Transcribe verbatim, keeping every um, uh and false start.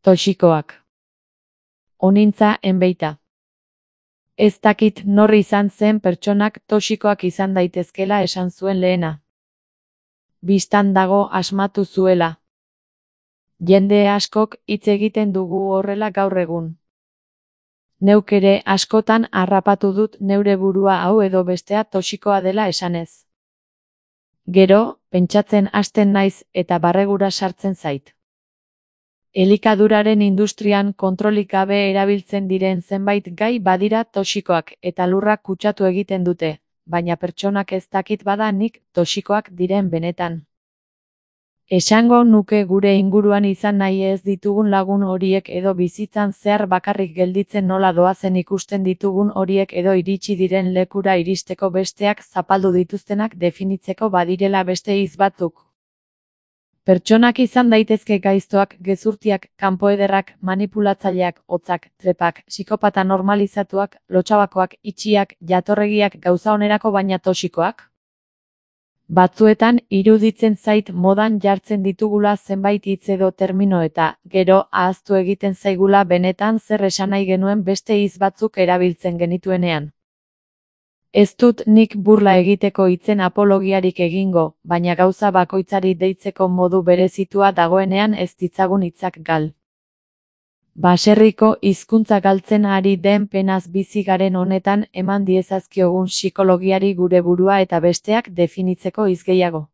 Toxikoak. Onintza enbeita. Ez dakit nor izan zen pertsonak toxikoak izan daitezkela esan zuen lehena. Bistan dago asmatu zuela. Jende askok hitz egiten dugu horrela gaur egun. Neuk ere askotan harrapatu dut neure burua hau edo bestea toxikoa dela esanez. Gero, pentsatzen hasten naiz eta barregura sartzen zait. Elikaduraren industrian kontrolik gabe erabiltzen diren zenbait gai badira toxikoak eta lurrak kutsatu egiten dute, baina pertsonak ez dakit bada nik toxikoak diren benetan. Esango nuke gure inguruan izan nahi ez ditugun lagun horiek edo bizitzan zehar bakarrik gelditzen nola doazen ikusten ditugun horiek edo iritsi diren lekura iristeko besteak zapaldu dituztenak definitzeko badirela beste hitz batzuk. Pertsonak izan daitezke gaiztoak, gezurtiak, kanpoederrak, manipulatzaileak, hotzak, trepak, psikopata normalizatuak, lotsabakoak, itxiak, jatorregiak, gauza onerako baina toxikoak? Batzuetan iruditzen zait modan jartzen ditugula zenbait hitz edo termino eta, gero, ahaztu egiten zaigula benetan zer esan nahi genuen beste hitz batzuk erabiltzen genituenean. Ez dut nik burla egiteko hitzen apologiarik egingo, baina gauza bakoitzari deitzeko modu berezitua dagoenean ez ditzagun hitzak gal. Baserriko hizkuntza galtzen ari den penaz bizi garen honetan eman diezazkiogun psikologiari gure burua eta besteak definitzeko hitz gehiago.